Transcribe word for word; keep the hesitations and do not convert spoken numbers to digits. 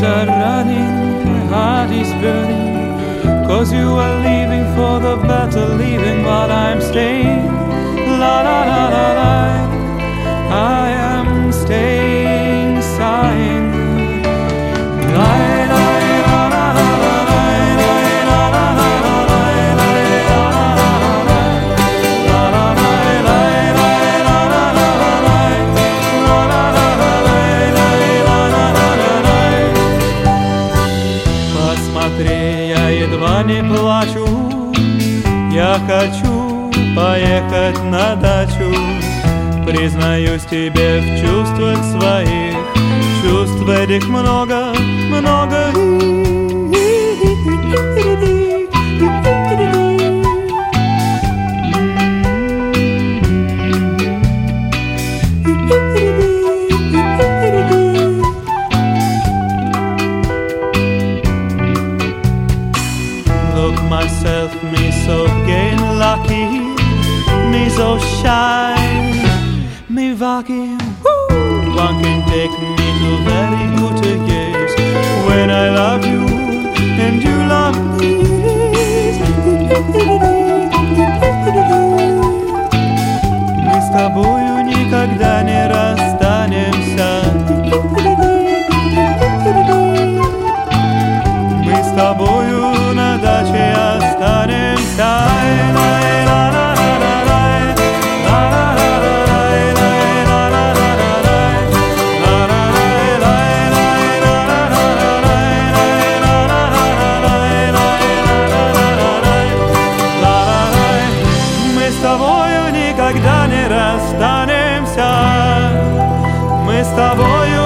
are running, my heart is burning, 'cause you are leaving for the better, leaving while I'm staying. La la la la la, I am staying, sighing. La la la la la la la, la la la la la, la la la la. Посмотри, я едва не плачу, я хочу поехать на дачу. Признаюсь тебе в чувствах своих, чувств этих много, много. Look myself, me so gay and lucky, me so shy, me walking. One can take me to very good years when I love you and you love me. Мы с тобою никогда не расстанемся. Мы с тобою на даче останемся. Мы с тобою никогда не расстанемся. Мы с тобою